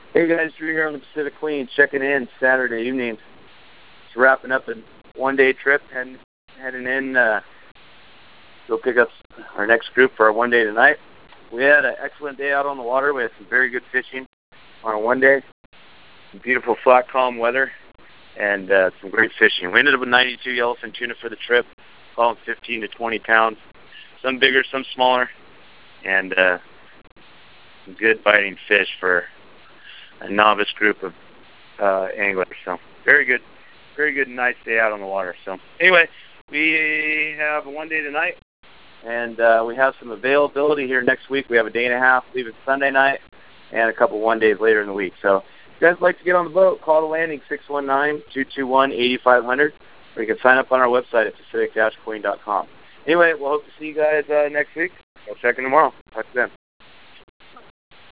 Hey guys, Drew here on the Pacific Queen, checking in Saturday evening. Just wrapping up a one-day trip, heading in, go pick up our next group for our one day tonight. We had an excellent day out on the water. We had some very good fishing on our one day. Some beautiful, flat, calm weather, and some great fishing. We ended up with 92 yellowfin tuna for the trip, calling 15 to 20 pounds. Some bigger, some smaller, and some good biting fish for a novice group of anglers. So very good and nice day out on the water. So anyway, we have a one day tonight, and we have some availability here next week. We have a day and a half leaving Sunday night and a couple one days later in the week. So if you guys like to get on the boat, call the landing 619-221-8500, or you can sign up on our website at pacific-queen.com. Anyway, we'll hope to see you guys next week. I'll check in tomorrow. Talk to them.